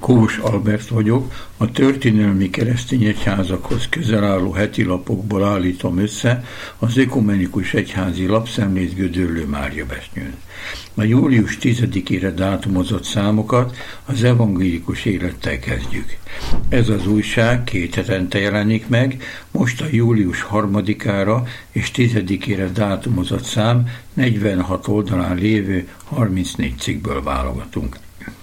Kós Albert vagyok, a történelmi keresztény egyházakhoz közel álló heti lapokból állítom össze az Ökumenikus Egyházi Lapszemlét Gödöllő Máriabesnyőn. A július 10-ére dátumozott számokat az evangélikus élettel kezdjük. Ez az újság 2 hetente jelenik meg, most a július 3-ára és 10-ére dátumozott szám 46 oldalán lévő 34 cikkből válogatunk.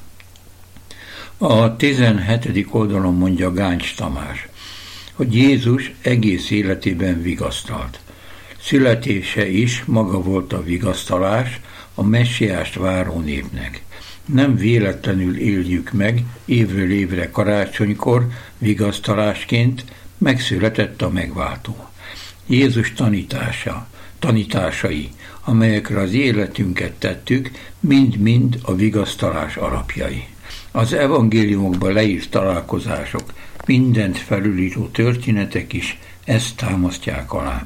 A 17. oldalon mondja Gáncs Tamás, hogy Jézus egész életében vigasztalt. Születése is maga volt a vigasztalás a messiást váró népnek. Nem véletlenül éljük meg évről évre karácsonykor vigasztalásként, megszületett a megváltó. Jézus tanításai, amelyekre az életünket tettük, mind-mind a vigasztalás alapjai. Az evangéliumokban leírt találkozások, mindent felülíró történetek is ezt támasztják alá.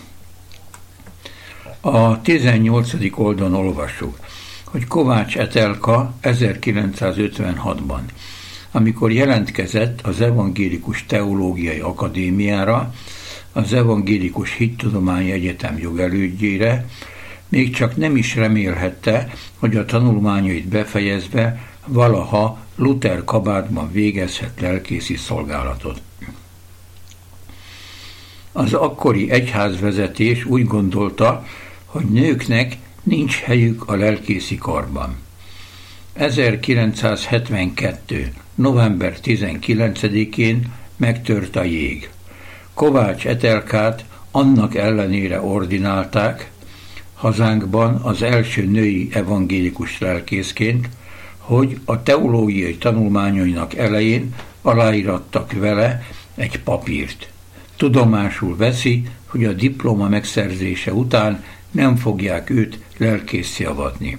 A 18. oldalon olvassuk, hogy Kovács Etelka 1956-ban, amikor jelentkezett az Evangélikus Teológiai Akadémiára, az Evangélikus Hittudományi Egyetem jogelődjére, még csak nem is remélhette, hogy a tanulmányait befejezve valaha Luther kabátban végezhet lelkészi szolgálatot. Az akkori egyházvezetés úgy gondolta, hogy nőknek nincs helyük a lelkészi karban. 1972. november 19-én megtört a jég. Kovács Etelkát annak ellenére ordinálták, hazánkban az első női evangélikus lelkészként, hogy a teológiai tanulmányainak elején aláírattak vele egy papírt. Tudomásul veszi, hogy a diploma megszerzése után nem fogják őt lelkésszé avatni.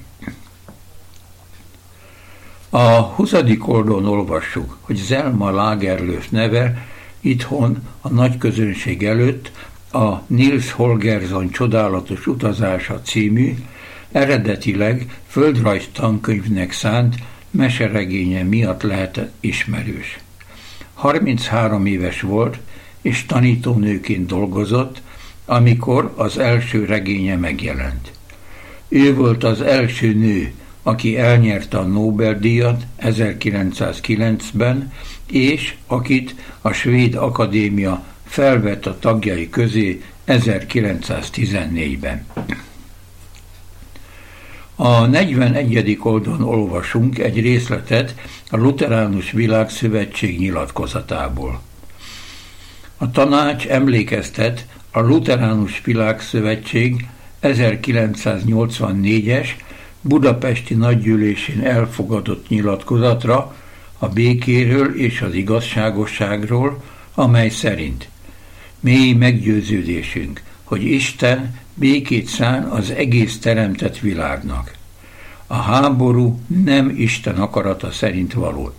A 20. oldalon olvassuk, hogy Zelma Lagerlöf neve itthon a nagy közönség előtt a Nils Holgersson csodálatos utazása című, eredetileg földrajz tankönyvnek szánt meseregénye miatt lehetett ismerős. 33 éves volt, és tanítónőként dolgozott, amikor az első regénye megjelent. Ő volt az első nő, aki elnyerte a Nobel-díjat 1909-ben, és akit a Svéd Akadémia felvett a tagjai közé 1914-ben. A 41. oldalon olvasunk egy részletet a Lutheránus Világszövetség nyilatkozatából. A tanács emlékeztet a Lutheránus Világszövetség 1984-es budapesti nagygyűlésén elfogadott nyilatkozatra a békéről és az igazságosságról, amely szerint mély meggyőződésünk, hogy Isten békét szán az egész teremtett világnak. A háború nem Isten akarata szerint való.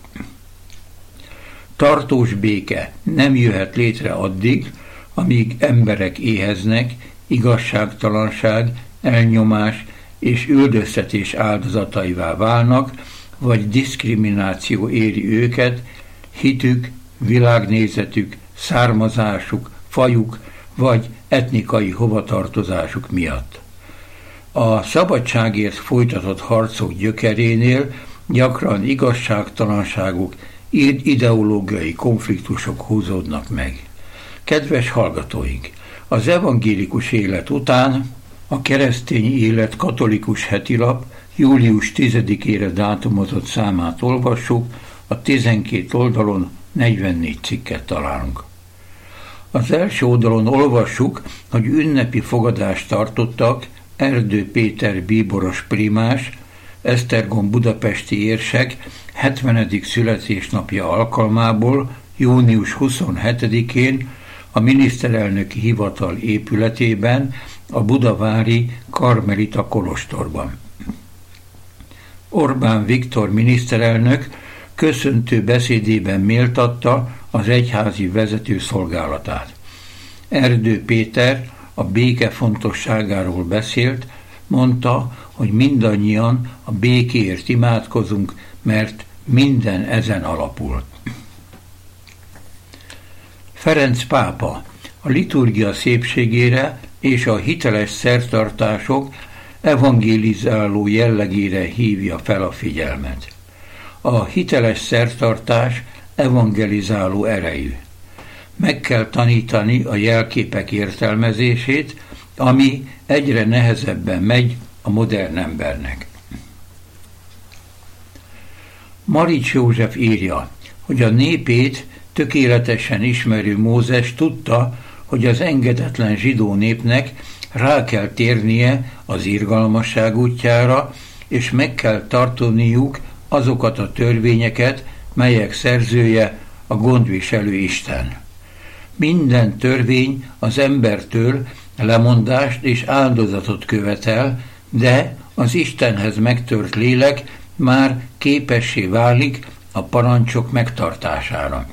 Tartós béke nem jöhet létre addig, amíg emberek éheznek, igazságtalanság, elnyomás és üldöztetés áldozataivá válnak, vagy diszkrimináció éri őket, hitük, világnézetük, származásuk, fajuk vagy etnikai hovatartozásuk miatt. A szabadságért folytatott harcok gyökerénél gyakran igazságtalanságok, ideológiai konfliktusok húzódnak meg. Kedves hallgatóink! Az evangélikus élet után a Keresztény Élet katolikus hetilap július 10-ére dátumozott számát olvassuk, a 12 oldalon 44 cikket találunk. Az első oldalon olvassuk, hogy ünnepi fogadást tartottak Erdő Péter bíboros primás, Esztergom budapesti érsek 70. születésnapja alkalmából június 27-én a miniszterelnöki hivatal épületében, a budavári Karmelita kolostorban. Orbán Viktor miniszterelnök köszöntő beszédében méltatta az egyházi vezető szolgálatát. Erdő Péter a béke fontosságáról beszélt, mondta, hogy mindannyian a békéért imádkozunk, mert minden ezen alapul. Ferenc pápa a liturgia szépségére és a hiteles szertartások evangélizáló jellegére hívja fel a figyelmet. A hiteles szertartás evangelizáló erejű. Meg kell tanítani a jelképek értelmezését, ami egyre nehezebben megy a modern embernek. Marics József írja, hogy a népét tökéletesen ismerő Mózes tudta, hogy az engedetlen zsidó népnek rá kell térnie az irgalmasság útjára, és meg kell tartaniuk azokat a törvényeket, melyek szerzője a gondviselő Isten. Minden törvény az embertől lemondást és áldozatot követel, de az Istenhez megtört lélek már képessé válik a parancsok megtartására.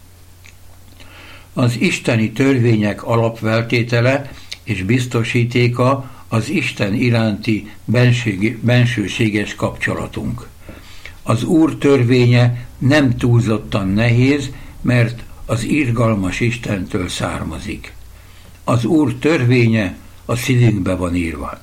Az isteni törvények alapfeltétele és biztosítéka az Isten iránti bensőséges kapcsolatunk. Az Úr törvénye nem túlzottan nehéz, mert az irgalmas Istentől származik. Az Úr törvénye a szívünkbe van írva.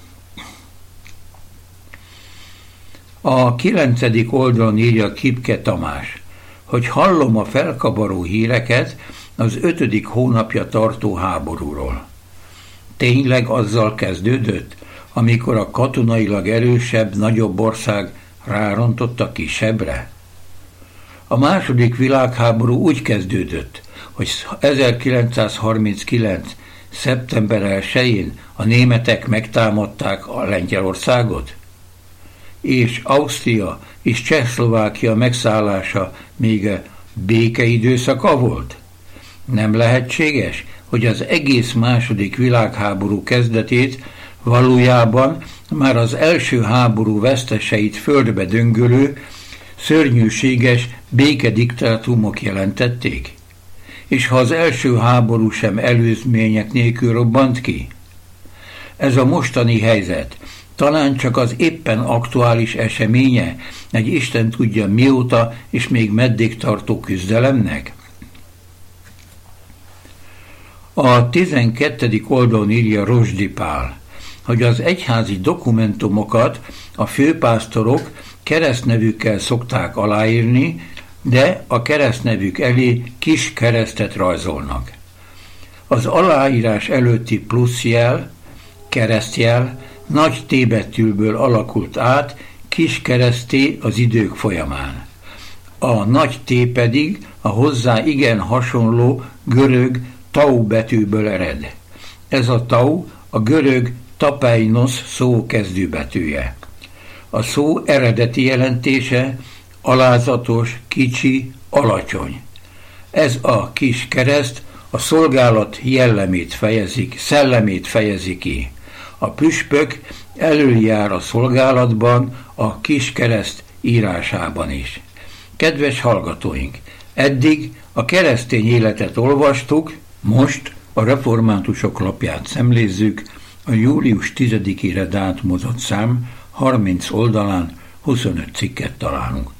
A 9. oldalon írja Kipke Tamás, hogy hallom a felkabaró híreket az 5. hónapja tartó háborúról. Tényleg azzal kezdődött, amikor a katonailag erősebb, nagyobb ország rárontott a kisebbre? A második világháború úgy kezdődött, hogy 1939. szeptember 1-én a németek megtámadták a Lengyelországot? És Ausztria és Csehszlovákia megszállása még a békeidőszaka volt? Nem lehetséges, hogy az egész második világháború kezdetét valójában már az első háború veszteseit földbe döngölő, szörnyűséges békediktátumok jelentették? És ha az első háború sem előzmények nélkül robbant ki? Ez a mostani helyzet talán csak az éppen aktuális eseménye egy Isten tudja mióta és még meddig tartó küzdelemnek? A 12. oldalon írja Rozsdy Pál, hogy az egyházi dokumentumokat a főpásztorok keresztnevükkel szokták aláírni, de a keresztnevük elé kis keresztet rajzolnak. Az aláírás előtti pluszjel, keresztjel nagy T-betűből alakult át kis kereszté az idők folyamán. A nagy T pedig a hozzá igen hasonló görög tau betűből ered. Ez a tau a görög tapeinos szó kezdőbetűje. A szó eredeti jelentése alázatos, kicsi, alacsony. Ez a kis kereszt a szolgálat szellemét fejezi ki. A püspök előjár a szolgálatban, a kis kereszt írásában is. Kedves hallgatóink, eddig a keresztény életet olvastuk, most a reformátusok lapját szemlézzük, a július 10-ére dátumozott szám 30 oldalán 25 cikket találunk.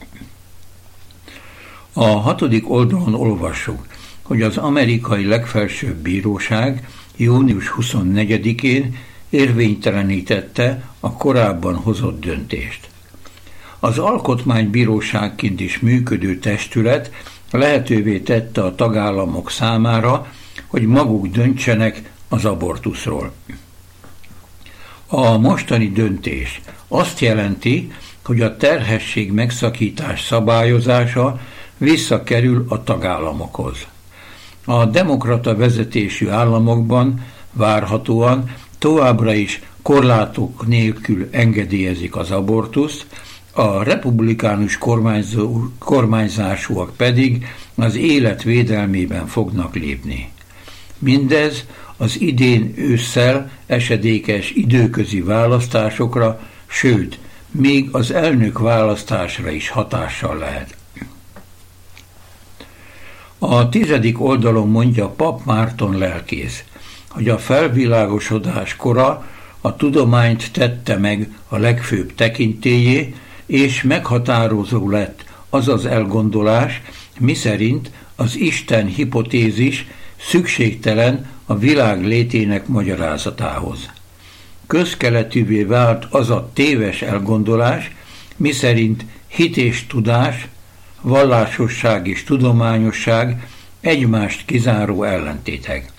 A 6. oldalon olvassuk, hogy az amerikai legfelsőbb bíróság június 24-én érvénytelenítette a korábban hozott döntést. Az alkotmánybíróságként is működő testület lehetővé tette a tagállamok számára, hogy maguk döntsenek az abortuszról. A mostani döntés azt jelenti, hogy a terhesség megszakítás szabályozása visszakerül a tagállamokhoz. A demokrata vezetésű államokban várhatóan továbbra is korlátok nélkül engedélyezik az abortuszt, a republikánus kormányzásúak pedig az élet védelmében fognak lépni. Mindez az idén ősszel esedékes időközi választásokra, sőt, még az elnök választásra is hatással lehet. A 10. oldalon mondja Pap Márton lelkész, hogy a felvilágosodás kora a tudományt tette meg a legfőbb tekintélyé, és meghatározó lett az az elgondolás, miszerint az Isten hipotézis szükségtelen a világ létének magyarázatához. Közkeletűvé vált az a téves elgondolás, miszerint hit és tudás, vallásosság és tudományosság egymást kizáró ellentétek.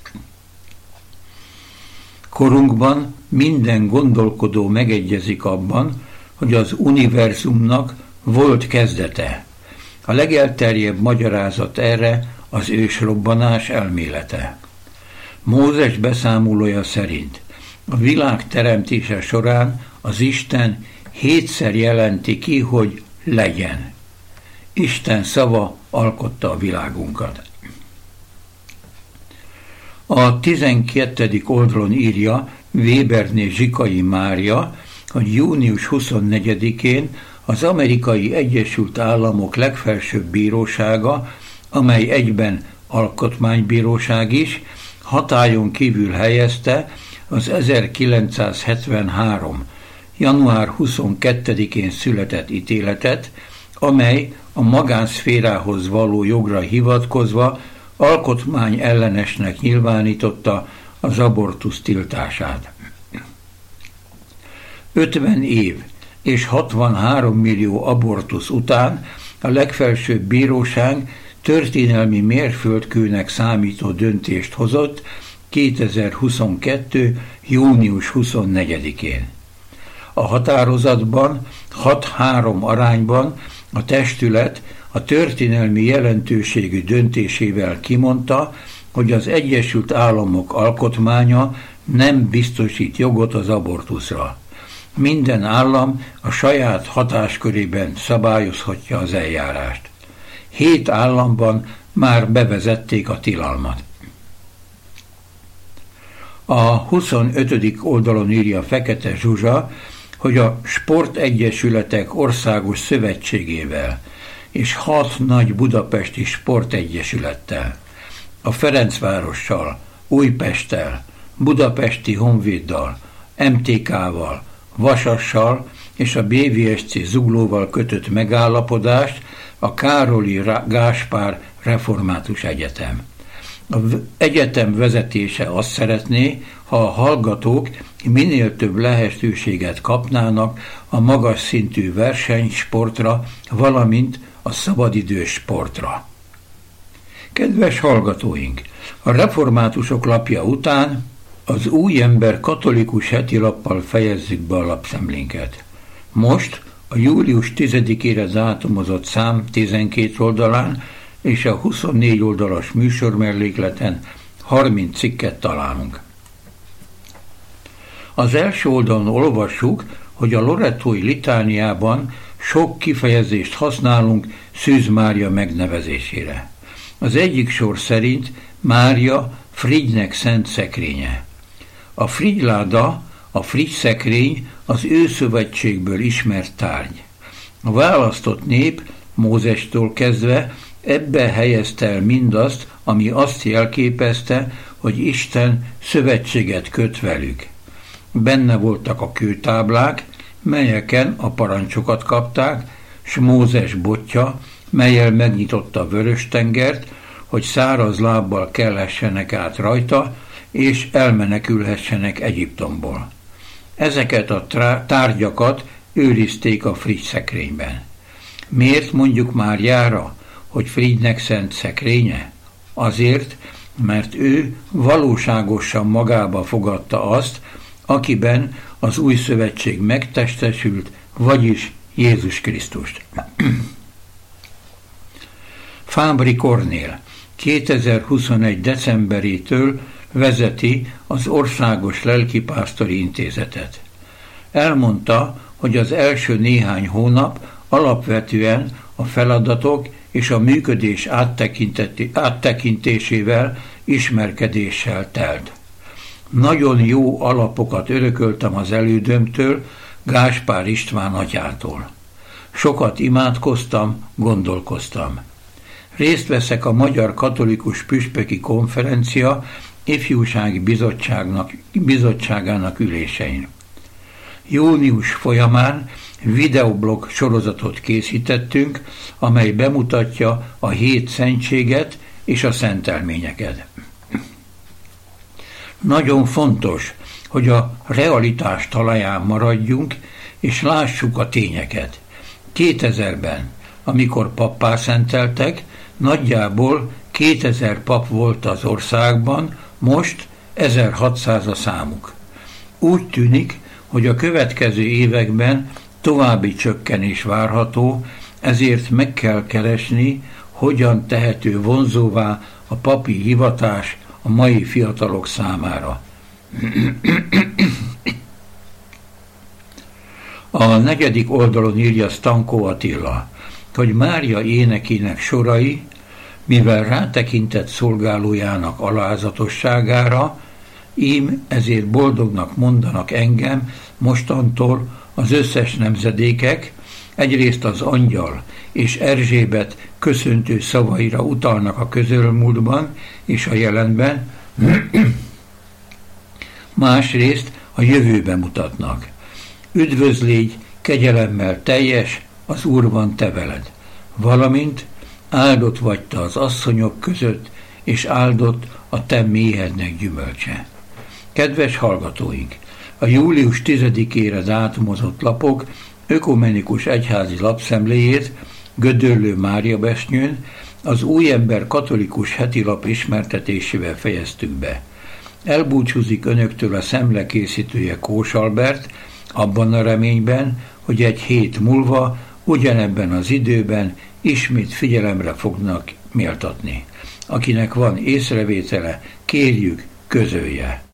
Korunkban minden gondolkodó megegyezik abban, hogy az univerzumnak volt kezdete. A legelterjebb magyarázat erre az ősrobbanás elmélete. Mózes beszámolója szerint a világ teremtése során az Isten 7-szer jelenti ki, hogy legyen. Isten szava alkotta a világunkat. A 12. oldalon írja Weberné Zsikai Mária, hogy június 24-én az Amerikai Egyesült Államok legfelsőbb bírósága, amely egyben alkotmánybíróság is, hatályon kívül helyezte az 1973. január 22-én született ítéletet, amely a magánszférához való jogra hivatkozva alkotmányellenesnek nyilvánította az abortusz tiltását. 50 év és 63 millió abortusz után a legfelsőbb bíróság történelmi mérföldkőnek számító döntést hozott 2022. június 24-én. A határozatban 6-3 arányban a testület a történelmi jelentőségű döntésével kimondta, hogy az Egyesült Államok alkotmánya nem biztosít jogot az abortuszra. Minden állam a saját hatáskörében szabályozhatja az eljárást. 7 államban már bevezették a tilalmat. A 25. oldalon írja Fekete Zsuzsa, hogy a Sportegyesületek Országos Szövetségével és 6 nagy budapesti sportegyesülettel, a Ferencvárossal, Újpesttel, Budapesti Honvéddal, MTK-val, Vasassal és a BVSC Zuglóval kötött megállapodást a Károli Gáspár Református Egyetem. Az egyetem vezetése azt szeretné, ha a hallgatók minél több lehetőséget kapnának a magas szintű versenysportra, valamint a szabadidős sportra. Kedves hallgatóink! A Reformátusok lapja után az Új Ember katolikus heti lappal fejezzük be a lapszemlénket. Most a július 10-ére dátumozott szám 12 oldalán és a 24 oldalas műsormellékleten 30 cikket találunk. Az első oldalon olvassuk, hogy a lorettói litániában sok kifejezést használunk Szűz Mária megnevezésére. Az egyik sor szerint Mária Frigynek szent szekrénye. A frigyláda, a frigyszekrény az Őszövetségből ismert tárgy. A választott nép Mózestől kezdve ebbe helyezte el mindazt, ami azt jelképezte, hogy Isten szövetséget köt velük. Benne voltak a kőtáblák, melyeken a parancsokat kapták, s Mózes botja, mellyel megnyitotta a Vörös-tengert, hogy száraz lábbal kelhessenek át rajta, és elmenekülhessenek Egyiptomból. Ezeket a tárgyakat őrizték a frigy szekrényben. Miért mondjuk Máriára, hogy Frigynek szent szekrénye? Azért, mert ő valóságosan magába fogadta azt, akiben az új szövetség megtestesült, vagyis Jézus Krisztust. Fábry Kornél 2021. decemberétől vezeti az Országos Lelkipásztori Intézetet. Elmondta, hogy az első néhány hónap alapvetően a feladatok és a működés áttekintésével, ismerkedéssel telt. Nagyon jó alapokat örököltem az elődömtől, Gáspár István atyától. Sokat imádkoztam, gondolkoztam. Részt veszek a Magyar Katolikus Püspöki Konferencia ifjúsági bizottságának ülésein. Június folyamán videoblog sorozatot készítettünk, amely bemutatja a 7 szentséget és a szentelményeket. Nagyon fontos, hogy a realitás talaján maradjunk, és lássuk a tényeket. 2000-ben, amikor pappá szenteltek, nagyjából 2000 pap volt az országban, most 1600 a számuk. Úgy tűnik, hogy a következő években további csökkenés várható, ezért meg kell keresni, hogyan tehető vonzóvá a papi hivatás a mai fiatalok számára. A 4. oldalon írja Stanko Attila, hogy Mária énekének sorai, mivel rátekintett szolgálójának alázatosságára, ím ezért boldognak mondanak engem mostantól az összes nemzedékek, egyrészt az angyal és Erzsébet köszöntő szavaira utalnak a közelmúltban és a jelenben, másrészt a jövőbe mutatnak. Üdvözlégy, kegyelemmel teljes, az Úr van te veled, valamint áldott vagy te az asszonyok között, és áldott a te méhednek gyümölcse. Kedves hallgatóink! A július 10-ére dátumozott lapok ökumenikus egyházi lapszemléjét Gödöllő Mária Besnyőn az Újember katolikus hetilap ismertetésével fejeztük be. Elbúcsúzik önöktől a szemle készítője Kós Albert, abban a reményben, hogy egy hét múlva, ugyanebben az időben ismét figyelemre fognak méltatni. Akinek van észrevétele, kérjük, közölje.